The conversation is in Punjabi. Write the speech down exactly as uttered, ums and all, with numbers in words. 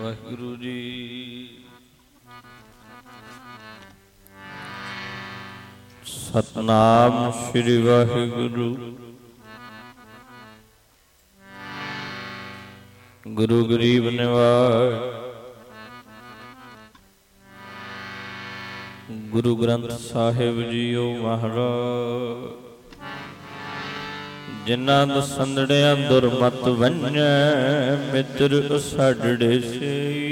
ਵਾਹਿਗੁਰੂ ਜੀ। ਸਤਨਾਮ ਸ੍ਰੀ ਵਾਹਿਗੁਰੂ। ਗੁਰੂ ਗਰੀਬ ਨਿਵਾਜ। ਗੁਰੂ ਗ੍ਰੰਥ ਸਾਹਿਬ ਜੀਓ ਮਹਾਰਾਜ। ਜਿਨ੍ਹਾਂ ਦਸੰਦੜਿਆਂ ਦੁਰਮਤ ਵੰਝੈ ਮਿੱਤਰ ਉਸਾਡੜੇ ਸੇ।